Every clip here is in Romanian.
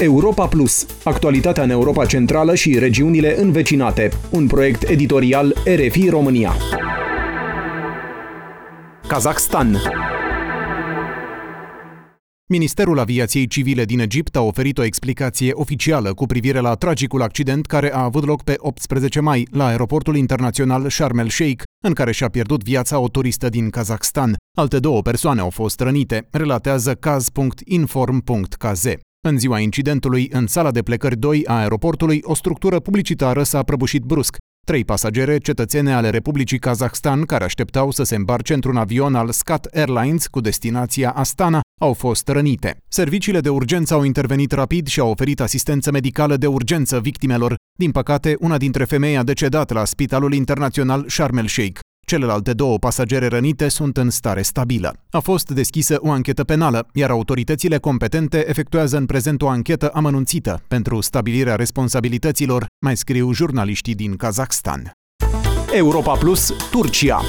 Europa Plus. Actualitatea în Europa Centrală și regiunile învecinate. Un proiect editorial RFI România. Kazakhstan. Ministerul Aviației Civile din Egipt a oferit o explicație oficială cu privire la tragicul accident care a avut loc pe 18 mai la aeroportul internațional Sharm el-Sheikh, în care și-a pierdut viața o turistă din Kazakhstan. Alte 2 persoane au fost rănite, relatează kaz.inform.kz. În ziua incidentului, în sala de plecări 2 a aeroportului, o structură publicitară s-a prăbușit brusc. 3 pasagere cetățene ale Republicii Kazakhstan, care așteptau să se îmbarce într-un avion al SCAT Airlines cu destinația Astana, au fost rănite. Serviciile de urgență au intervenit rapid și au oferit asistență medicală de urgență victimelor. Din păcate, una dintre femei a decedat la Spitalul Internațional Sharm el-Sheikh. Celelalte 2 pasagere rănite sunt în stare stabilă. A fost deschisă o anchetă penală, iar autoritățile competente efectuează în prezent o anchetă amănunțită pentru stabilirea responsabilităților, mai scriu jurnaliștii din Kazakhstan. Europa Plus, Turcia.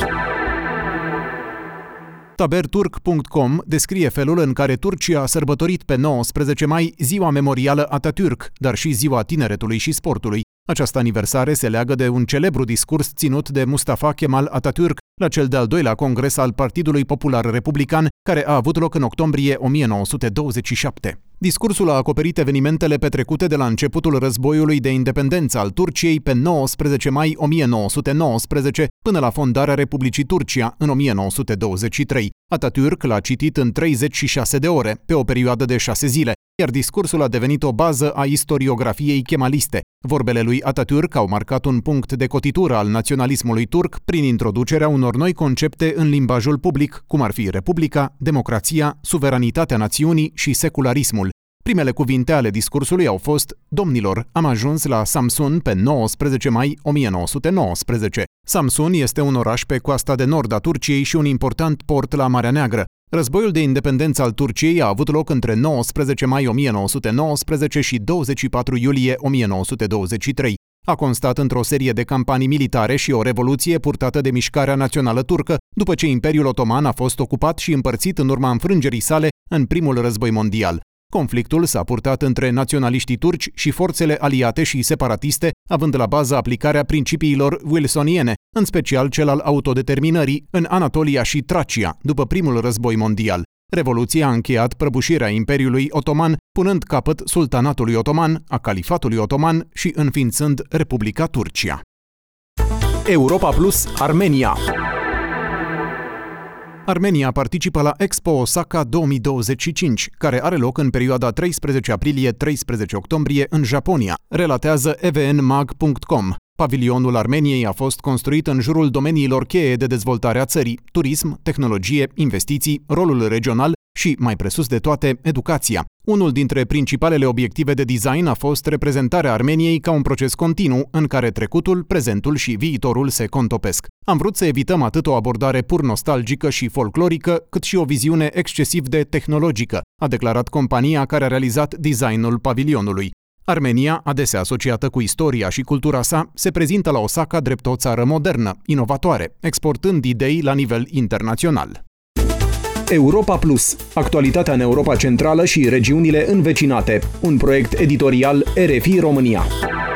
Taberturk.com descrie felul în care Turcia a sărbătorit pe 19 mai ziua memorială Atatürk, dar și ziua tineretului și sportului. Această aniversare se leagă de un celebru discurs ținut de Mustafa Kemal Atatürk la cel de-al 2-lea congres al Partidului Popular Republican, care a avut loc în octombrie 1927. Discursul a acoperit evenimentele petrecute de la începutul războiului de independență al Turciei pe 19 mai 1919 până la fondarea Republicii Turcia în 1923. Atatürk l-a citit în 36 de ore, pe o perioadă de 6 zile, iar discursul a devenit o bază a istoriografiei kemaliste. Vorbele lui Atatürk au marcat un punct de cotitură al naționalismului turc prin introducerea unor noi concepte în limbajul public, cum ar fi republica, democrația, suveranitatea națiunii și secularismul. Primele cuvinte ale discursului au fost: "Domnilor, am ajuns la Samsun pe 19 mai 1919. Samsun este un oraș pe coasta de nord a Turciei și un important port la Marea Neagră. Războiul de independență al Turciei a avut loc între 19 mai 1919 și 24 iulie 1923. A constat într-o serie de campanii militare și o revoluție purtată de Mișcarea Națională Turcă, după ce Imperiul Otoman a fost ocupat și împărțit în urma înfrângerii sale în primul război mondial. Conflictul s-a purtat între naționaliștii turci și forțele aliate și separatiste, având la bază aplicarea principiilor wilsoniene, în special cel al autodeterminării, în Anatolia și Tracia, după primul război mondial. Revoluția a încheiat prăbușirea Imperiului Otoman, punând capăt Sultanatului Otoman, a Califatului Otoman și înființând Republica Turcia. Europa Plus, Armenia. Armenia participă la Expo Osaka 2025, care are loc în perioada 13 aprilie-13 octombrie în Japonia, relatează evnmag.com. Pavilionul Armeniei a fost construit în jurul domeniilor cheie de dezvoltare a țării: turism, tehnologie, investiții, rolul regional și, mai presus de toate, educația. Unul dintre principalele obiective de design a fost reprezentarea Armeniei ca un proces continuu în care trecutul, prezentul și viitorul se contopesc. Am vrut să evităm atât o abordare pur nostalgică și folclorică, cât și o viziune excesiv de tehnologică, a declarat compania care a realizat designul pavilionului. Armenia, adesea asociată cu istoria și cultura sa, se prezintă la Osaka drept o țară modernă, inovatoare, exportând idei la nivel internațional. Europa Plus. Actualitatea în Europa Centrală și regiunile învecinate. Un proiect editorial RFI România.